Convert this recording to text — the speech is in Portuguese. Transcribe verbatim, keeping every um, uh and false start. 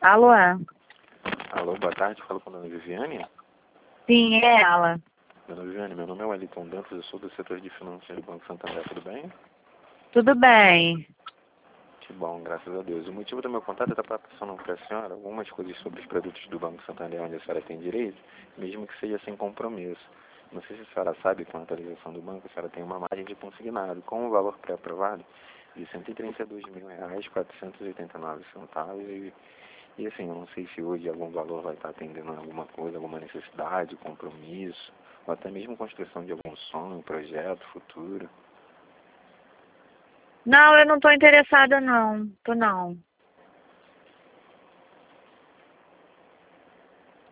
Alô? Alô, boa tarde, falo com a dona Viviane. Sim, é ela. Dona Viviane, meu nome é Wellington Dantas, eu sou do setor de finanças do Banco Santander, tudo bem? Tudo bem. Que bom, graças a Deus. O motivo do meu contato é estar passando para a senhora algumas coisas sobre os produtos do Banco Santander onde a senhora tem direito, mesmo que seja sem compromisso. Não sei se a senhora sabe, com a atualização do banco, a senhora tem uma margem de consignado com o valor pré-aprovado de cento e trinta e dois mil reais, quatrocentos e oitenta e nove centavos e, e assim, eu não sei se hoje algum valor vai estar atendendo a alguma coisa, alguma necessidade, compromisso, ou até mesmo construção de algum sonho, projeto, futuro. Não, eu não estou interessada não. Tô não.